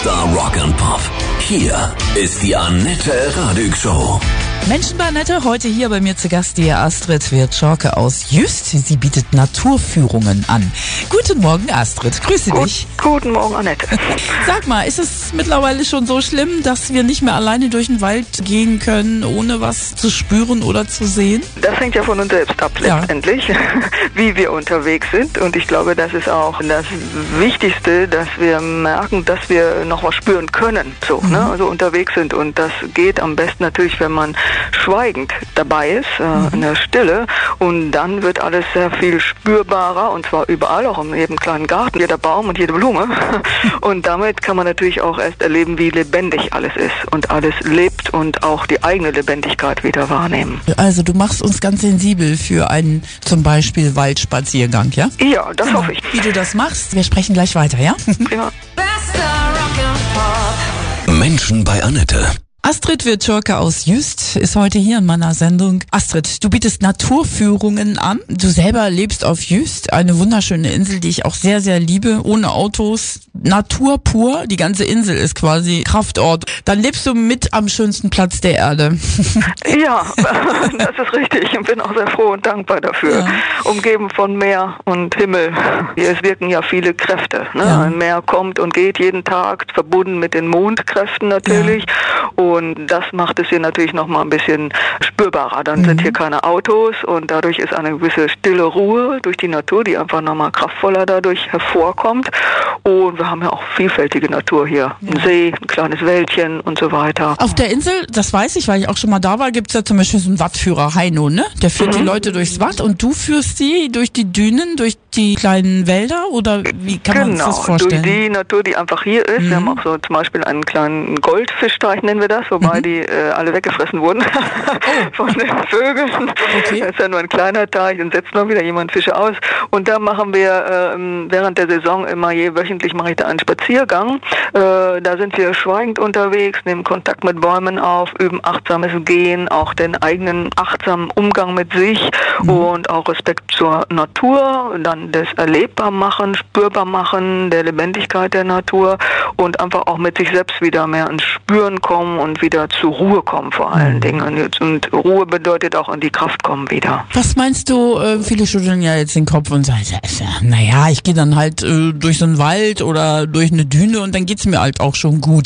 Bester Rock and Pop. Hier ist die Annette Radig Show. Menschen bei Annette, heute hier bei mir zu Gast die Astrid Wieczorke aus Jüst. Sie bietet Naturführungen an. Guten Morgen, Astrid. Grüße dich. Guten Morgen, Annette. Sag mal, ist es mittlerweile schon so schlimm, dass wir nicht mehr alleine durch den Wald gehen können, ohne was zu spüren oder zu sehen? Das hängt ja von uns selbst ab, letztendlich, wie wir unterwegs sind. Und ich glaube, das ist auch das Wichtigste, dass wir merken, dass wir noch was spüren können, also unterwegs sind. Und das geht am besten natürlich, wenn man schweigend dabei ist, in der Stille, und dann wird alles sehr viel spürbarer, und zwar überall, auch in jedem kleinen Garten, jeder Baum und jede Blume. Und damit kann man natürlich auch erst erleben, wie lebendig alles ist und alles lebt und auch die eigene Lebendigkeit wieder wahrnehmen. Also du machst uns ganz sensibel für einen zum Beispiel Waldspaziergang, ja? Ja, das hoffe ich. Wie du das machst, wir sprechen gleich weiter, ja? Prima. Menschen bei Annette. Astrid Wieczorke aus Jüst ist heute hier in meiner Sendung. Astrid, du bietest Naturführungen an. Du selber lebst auf Jüst, eine wunderschöne Insel, die ich auch sehr, sehr liebe. Ohne Autos, Natur pur. Die ganze Insel ist quasi Kraftort. Dann lebst du mit am schönsten Platz der Erde. Ja, das ist richtig. Ich bin auch sehr froh und dankbar dafür. Ja. Umgeben von Meer und Himmel. Es wirken ja viele Kräfte. Ja. Ein Meer kommt und geht jeden Tag, verbunden mit den Mondkräften natürlich. Ja. Und das macht es hier natürlich noch mal ein bisschen spürbarer. Dann sind hier keine Autos und dadurch ist eine gewisse stille Ruhe durch die Natur, die einfach noch mal kraftvoller dadurch hervorkommt. Und wir haben ja auch vielfältige Natur hier. Ein See, ein kleines Wäldchen und so weiter. Auf der Insel, das weiß ich, weil ich auch schon mal da war, gibt es ja zum Beispiel so einen Wattführer, Heino, ne? Der führt die Leute durchs Watt und du führst sie durch die Dünen, durch die kleinen Wälder, oder wie kann man sich das vorstellen? Durch die Natur, die einfach hier ist. Wir haben auch so zum Beispiel einen kleinen Goldfischteich, nennen wir das, wobei die alle weggefressen wurden von den Vögeln. Okay. Das ist ja nur ein kleiner Teich, dann setzt noch wieder jemand Fische aus. Und da machen wir während der Saison immer wöchentlich mache ich da einen Spaziergang. Da sind wir schweigend unterwegs, nehmen Kontakt mit Bäumen auf, üben achtsames Gehen, auch den eigenen achtsamen Umgang mit sich und auch Respekt zur Natur, dann das Erlebbarmachen, Spürbarmachen der Lebendigkeit der Natur und einfach auch mit sich selbst wieder mehr ins Spüren kommen und wieder zur Ruhe kommen vor allen Dingen. Und Ruhe bedeutet auch in die Kraft kommen wieder. Was meinst du, viele schütteln ja jetzt den Kopf und sagen, naja, ich gehe dann halt durch so einen Wald oder durch eine Düne und dann geht's mir halt auch schon gut.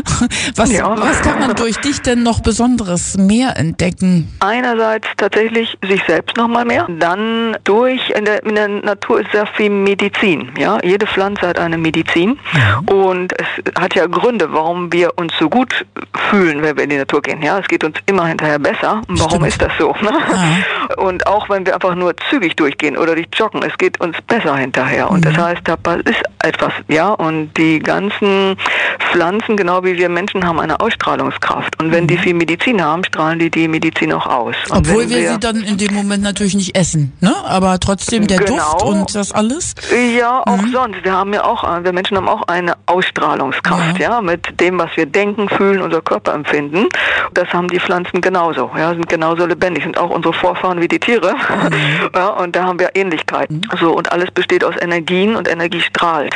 Was kann man durch dich denn noch Besonderes mehr entdecken? Einerseits tatsächlich sich selbst noch mal mehr. Dann in der Natur ist sehr viel Medizin. Ja? Jede Pflanze hat eine Medizin. Und es hat ja Gründe, warum wir uns so gut fühlen, wenn wir in die Natur gehen. Ja, es geht uns immer hinterher besser. Warum ist das so? Ne? Ja. Und auch wenn wir einfach nur zügig durchgehen oder durch joggen, es geht uns besser hinterher. Und das heißt, da ist etwas, und die ganzen Pflanzen, genau wie wir Menschen, haben eine Ausstrahlungskraft. Und wenn die viel Medizin haben, strahlen die Medizin auch aus. Und obwohl wir sie dann in dem Moment natürlich nicht essen, ne? Aber trotzdem der Duft und das alles? Ja, auch sonst. Wir Menschen haben auch eine Ausstrahlungskraft, mit dem, was wir denken, fühlen, unser Körper empfinden. Das haben die Pflanzen genauso, sind genauso lebendig, sind auch unsere Vorfahren wie die Tiere. Und da haben wir Ähnlichkeiten. Und alles besteht aus Energien und Energie strahlt.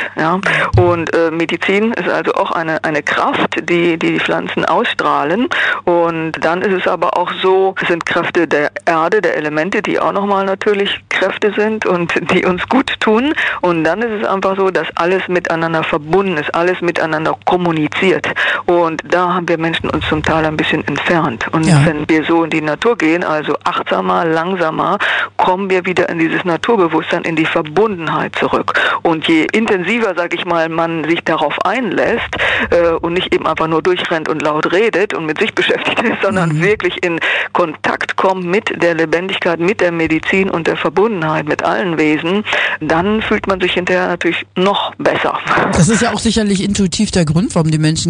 Und Medizin ist also auch eine Kraft, die Pflanzen ausstrahlen. Und dann ist es aber auch so, es sind Kräfte der Erde, der Elemente, die auch nochmal natürlich Kräfte sind und die uns gut tun. Und dann ist es einfach so, dass alles miteinander verbunden ist, alles miteinander kommuniziert. Und da haben wir Menschen uns zum Teil ein bisschen entfernt. Und wenn wir so in die Natur gehen, also achtsamer, langsamer, kommen wir wieder in dieses Naturbewusstsein, in die Verbundenheit zurück. Und je intensiver, sag ich mal, man sich darauf einlässt und nicht eben einfach nur durchrennt und laut redet und mit sich beschäftigt ist, sondern wirklich in Kontakt kommt mit der Lebendigkeit, mit der Medizin und der Verbundenheit mit allen Wesen, dann fühlt man sich hinterher natürlich noch besser. Das ist ja auch sicherlich intuitiv der Grund, warum die Menschen gerne zum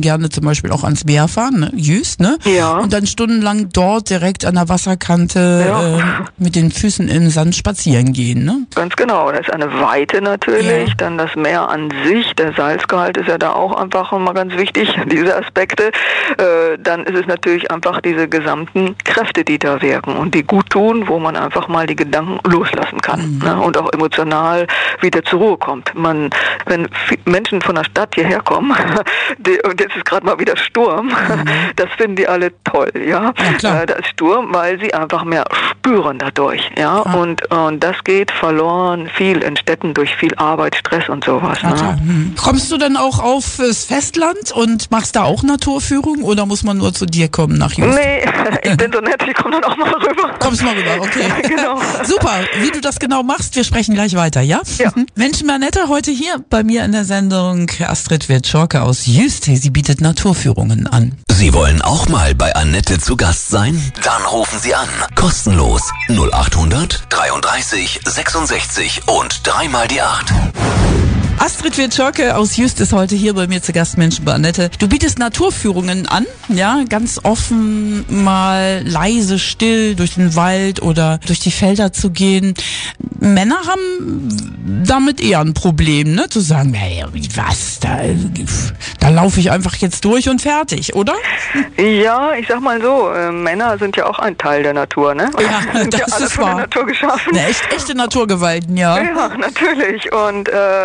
Beispiel auch ans Meer fahren, ne? Jüst, ne? Ja. Und dann stundenlang dort direkt an der Wasserkante mit den Füßen im Sand spazieren gehen, ne? Ganz genau. Das ist eine Weite natürlich, dann das Meer an sich, der Salzgehalt ist ja da auch einfach mal ganz wichtig, diese Aspekte. Dann ist es natürlich einfach diese gesamten Kräfte, die da wirken und die gut tun, wo man einfach mal die Gedanken loslassen kann, ne? Und auch emotional wieder zur Ruhe kommt. Wenn Menschen von der Stadt hierher kommen und jetzt ist gerade mal wieder Sturm, das finden die alle toll, ja. Klar. Da ist Sturm, weil sie einfach mehr spüren dadurch, ja. Und das geht verloren viel in Städten durch viel Arbeit, Stress und sowas. Ne? Kommst du dann auch auf das Festland und machst da auch Naturführung oder muss man nur zu dir kommen nach Jüst? Nee, ich bin so nett, ich komme dann auch mal rüber. Kommst mal rüber, okay. Genau. Super, wie du das genau machst, wir sprechen gleich weiter, ja? Ja. Menschen bei Annette, heute hier bei mir in der Sendung Astrid Wirt-Schorke aus Jüst. Sie bietet Naturführungen an. Sie wollen auch mal bei Annette zu Gast sein? Dann rufen Sie an. Kostenlos 0800 33 66 und 3 mal die 8. Astrid Wirt-Schorke aus Jüst ist heute hier bei mir zu Gast, Menschen bei Annette. Du bietest Naturführungen an, ja, ganz offen, mal leise, still durch den Wald oder durch die Felder zu gehen. Männer haben damit eher ein Problem, ne, zu sagen, hey, was, da laufe ich einfach jetzt durch und fertig, oder? Ja, ich sag mal so, Männer sind ja auch ein Teil der Natur, ne? Ja, sind das ja alle ist von wahr. der Natur geschaffen. Ne, echte Naturgewalten, ja. Ja, natürlich. Und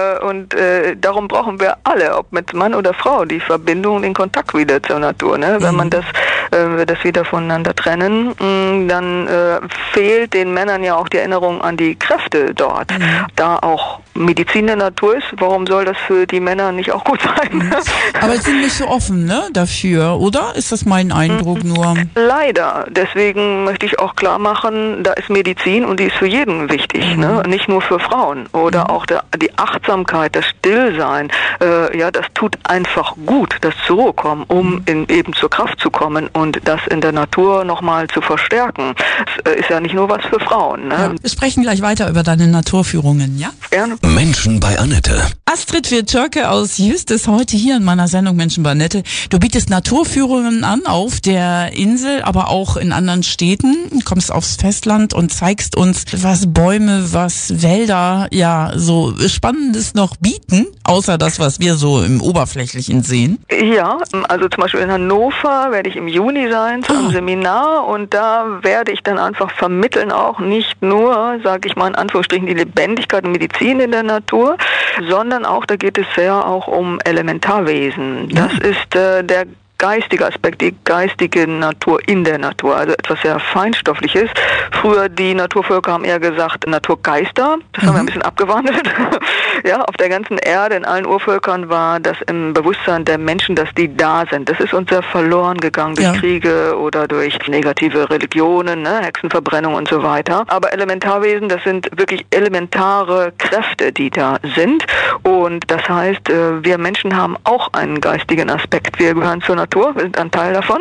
darum brauchen wir alle, ob mit Mann oder Frau, die Verbindung, den Kontakt wieder zur Natur. Ne? Wenn man das wieder voneinander trennen, dann fehlt den Männern ja auch die Erinnerung an die Kräfte dort. Da auch Medizin der Natur ist, warum soll das für die Männer nicht auch gut sein? Aber sie sind nicht so offen, ne, dafür, oder? Ist das mein Eindruck nur? Leider. Deswegen möchte ich auch klar machen, da ist Medizin und die ist für jeden wichtig, ne? Nicht nur für Frauen. Oder auch die Achtsamkeit, das Stillsein, das tut einfach gut, das zur Ruhe kommen, um eben zur Kraft zu kommen und das in der Natur nochmal zu verstärken. Das ist ja nicht nur was für Frauen. Ne? Ja. Wir sprechen gleich weiter über deine Naturführungen, ja? Gerne. Menschen bei Annette. Astrid Wirt-Schorke aus Jüst ist heute hier in meiner Sendung Menschen bei Annette. Du bietest Naturführungen an auf der Insel, aber auch in anderen Städten. Du kommst aufs Festland und zeigst uns, was Bäume, was Wälder ja so Spannendes noch bieten, außer das, was wir so im Oberflächlichen sehen. Ja, also zum Beispiel in Hannover werde ich im Juni sein zu einem Seminar und da werde ich dann einfach vermitteln auch nicht nur, sage ich mal in Anführungsstrichen, die Lebendigkeit und Medizin in der Natur, sondern auch, da geht es sehr auch um Elementarwesen. Das ist der geistige Aspekt, die geistige Natur in der Natur, also etwas sehr Feinstoffliches. Früher die Naturvölker haben eher gesagt Naturgeister, das haben wir ein bisschen abgewandelt. Ja, auf der ganzen Erde, in allen Urvölkern war das im Bewusstsein der Menschen, dass die da sind. Das ist uns sehr verloren gegangen durch Kriege oder durch negative Religionen, ne, Hexenverbrennung und so weiter. Aber Elementarwesen, das sind wirklich elementare Kräfte, die da sind. Und das heißt, wir Menschen haben auch einen geistigen Aspekt. Wir gehören zur Natur, wir sind ein Teil davon.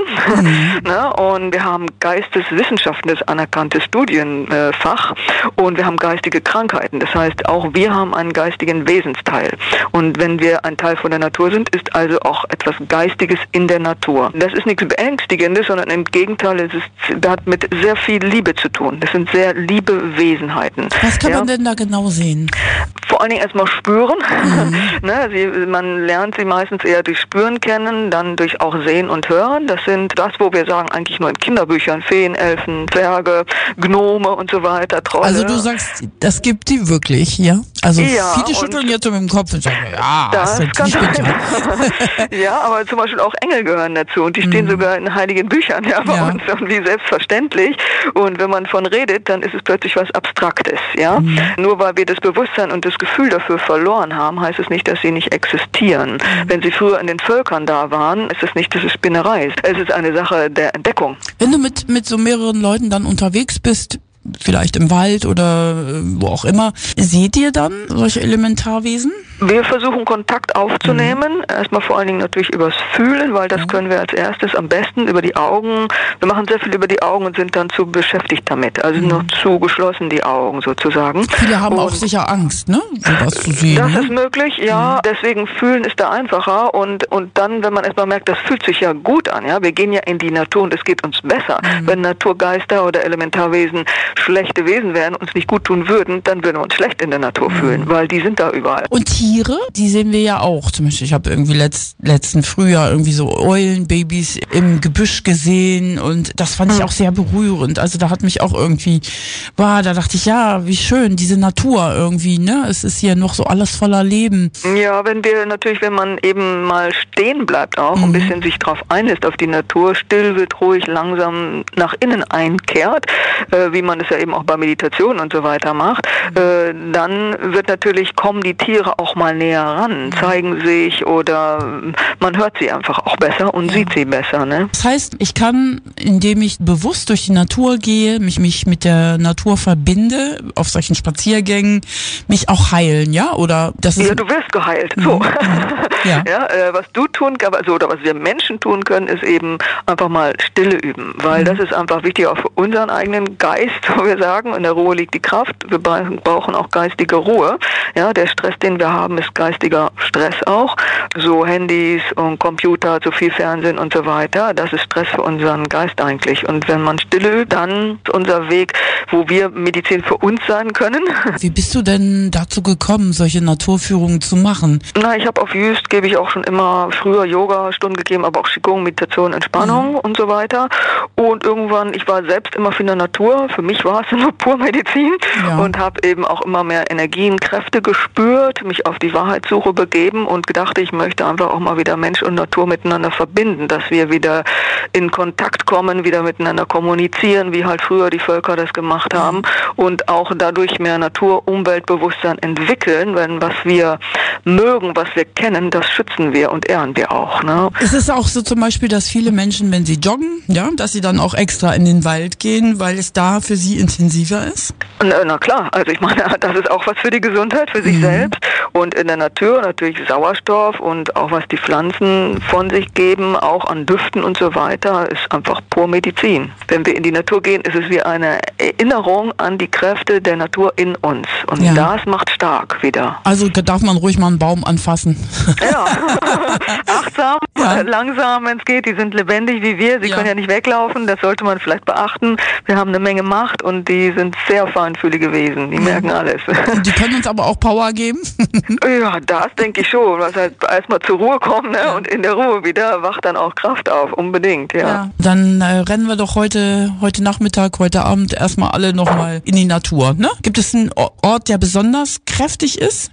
Ne? Und wir haben Geisteswissenschaften, das anerkannte Studienfach. Und wir haben geistige Krankheiten. Das heißt, auch wir haben einen geistigen Wesensteil. Und wenn wir ein Teil von der Natur sind, ist also auch etwas Geistiges in der Natur. Das ist nichts Beängstigendes, sondern im Gegenteil, das hat mit sehr viel Liebe zu tun. Das sind sehr liebe Wesenheiten. Was kann man denn da genau sehen? Vor allen Dingen erstmal spüren. Ne? Man lernt sie meistens eher durch Spüren kennen, dann durch auch Sehen und Hören. Das sind das, wo wir sagen, eigentlich nur in Kinderbüchern, Feen, Elfen, Zwerge, Gnome und so weiter, Trolle. Also du sagst, das gibt die wirklich, ja? Also viele schütteln jetzt mit dem Kopf und sagen, ja, das kann sein. Ja. Ja, aber zum Beispiel auch Engel gehören dazu und die stehen sogar in heiligen Büchern bei uns und wie selbstverständlich. Und wenn man von redet, dann ist es plötzlich was Abstraktes, ja. Nur weil wir das Bewusstsein und das Gefühl dafür verloren haben, heißt es nicht, dass sie nicht existieren. Wenn sie früher in den Völkern da waren, ist es nicht, dass es Spinnerei ist. Es ist eine Sache der Entdeckung. Wenn du mit so mehreren Leuten dann unterwegs bist, vielleicht im Wald oder wo auch immer, seht ihr dann solche Elementarwesen? Wir versuchen Kontakt aufzunehmen, erstmal vor allen Dingen natürlich übers Fühlen, weil das können wir als erstes am besten über die Augen. Wir machen sehr viel über die Augen und sind dann zu beschäftigt damit, also noch zu geschlossen die Augen sozusagen. Viele haben auch sicher Angst, ne, sowas zu sehen. Das ist möglich, ja, deswegen fühlen ist da einfacher und dann, wenn man erstmal merkt, das fühlt sich ja gut an, ja, wir gehen ja in die Natur und es geht uns besser. Wenn Naturgeister oder Elementarwesen schlechte Wesen wären, uns nicht gut tun würden, dann würden wir uns schlecht in der Natur fühlen, weil die sind da überall. Und Tiere, die sehen wir ja auch. Zum Beispiel, ich habe irgendwie letzten Frühjahr irgendwie so Eulenbabys im Gebüsch gesehen und das fand ich auch sehr berührend. Also da hat mich auch irgendwie, da dachte ich, ja, wie schön, diese Natur irgendwie, ne? Es ist hier noch so alles voller Leben. Ja, wenn man eben mal stehen bleibt auch, ein bisschen sich drauf einlässt auf die Natur, still wird, ruhig, langsam nach innen einkehrt, wie man es ja eben auch bei Meditation und so weiter macht, dann kommen die Tiere auch mal näher ran, zeigen sich oder man hört sie einfach auch besser und sieht sie besser, ne? Das heißt, ich kann, indem ich bewusst durch die Natur gehe, mich mit der Natur verbinde, auf solchen Spaziergängen, mich auch heilen, ja? Oder das ist... Ja, du wirst geheilt, so. Ja. Was du tun kannst, oder was wir Menschen tun können, ist eben einfach mal Stille üben, weil das ist einfach wichtig auch für unseren eigenen Geist, wo wir sagen, in der Ruhe liegt die Kraft, wir brauchen auch geistige Ruhe, ja, der Stress, den wir haben, ist geistiger Stress auch, so Handys und Computer, zu viel Fernsehen und so weiter, das ist Stress für unseren Geist eigentlich und wenn man Stille übt, dann ist unser Weg, wo wir Medizin für uns sein können. Wie bist du denn dazu gekommen, solche Naturführungen zu machen? Ich habe auf Jüst, gebe ich auch schon immer früher Yoga-Stunden gegeben, aber auch Qigong, Meditation, Entspannung und so weiter. Und irgendwann, ich war selbst immer in der Natur, für mich war es nur pur Medizin und habe eben auch immer mehr Energien, Kräfte gespürt, mich auf die Wahrheitssuche begeben und gedacht, ich möchte einfach auch mal wieder Mensch und Natur miteinander verbinden, dass wir wieder in Kontakt kommen, wieder miteinander kommunizieren, wie halt früher die Völker das gemacht haben und auch dadurch mehr Natur-Umweltbewusstsein entwickeln, wenn was wir mögen, was wir kennen, das schützen wir und ehren wir auch. Ne? Ist es auch so zum Beispiel, dass viele Menschen, wenn sie joggen, dass sie dann auch extra in den Wald gehen, weil es da für sie intensiver ist? Na klar, also ich meine, das ist auch was für die Gesundheit, für sich selbst und in der Natur natürlich Sauerstoff und auch was die Pflanzen von sich geben, auch an Düften und so weiter, ist einfach pur Medizin. Wenn wir in die Natur gehen, ist es wie eine Erinnerung an die Kräfte der Natur in uns und das macht stark wieder. Also darf man ruhig mal einen Baum anfassen. Ja, achtsam, langsam, wenn es geht, die sind lebendig wie wir, sie können ja nicht weglaufen, das sollte man vielleicht beachten. Wir haben eine Menge Macht und die sind sehr feinfühlige Wesen, die merken alles. Die können uns aber auch Power geben? Ja, das denke ich schon, was halt erstmal zur Ruhe kommt, ne? Und in der Ruhe wieder wacht dann auch Kraft auf, unbedingt, ja. Dann rennen wir doch heute Nachmittag, heute Abend erstmal alle nochmal in die Natur, ne? Gibt es einen Ort, der besonders kräftig ist?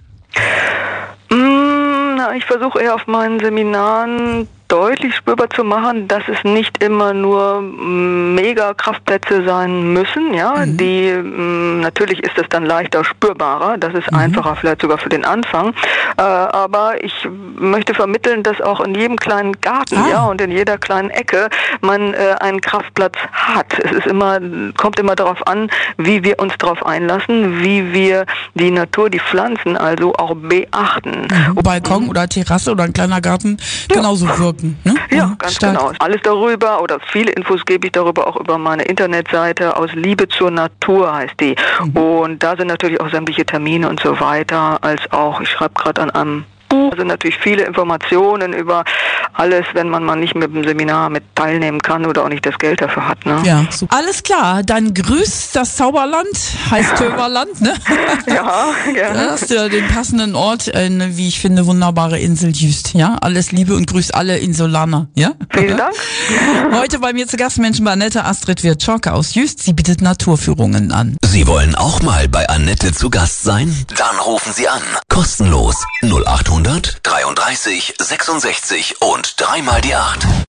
Ich versuche eher auf meinen Seminaren deutlich spürbar zu machen, dass es nicht immer nur mega Kraftplätze sein müssen, die natürlich ist es dann leichter spürbarer, das ist einfacher vielleicht sogar für den Anfang, aber ich möchte vermitteln, dass auch in jedem kleinen Garten, und in jeder kleinen Ecke man einen Kraftplatz hat. Es ist kommt immer darauf an, wie wir uns darauf einlassen, wie wir die Natur, die Pflanzen also auch beachten. Balkon oder Terrasse oder ein kleiner Garten genauso wirken. Ne? Ja, ganz genau. Alles darüber oder viele Infos gebe ich darüber auch über meine Internetseite aus Liebe zur Natur heißt die. Und da sind natürlich auch sämtliche Termine und so weiter, als auch, ich schreibe gerade an einem Buch, sind natürlich viele Informationen über alles, wenn man mal nicht mit dem Seminar mit teilnehmen kann oder auch nicht das Geld dafür hat. Ne? Ja, super. Alles klar, dann grüßt das Zauberland, heißt Töverland, ne? Ja, gerne. Da hast du ja den passenden Ort, eine, wie ich finde, wunderbare Insel Jüst, ja? Alles Liebe und grüßt alle Insulaner, ja? Vielen Dank. Heute bei mir zu Gast Menschen bei Annette Astrid Wirt-Czorka aus Jüst. Sie bietet Naturführungen an. Sie wollen auch mal bei Annette zu Gast sein? Dann rufen Sie an. Kostenlos 0800 33 66 und 3 mal die 8.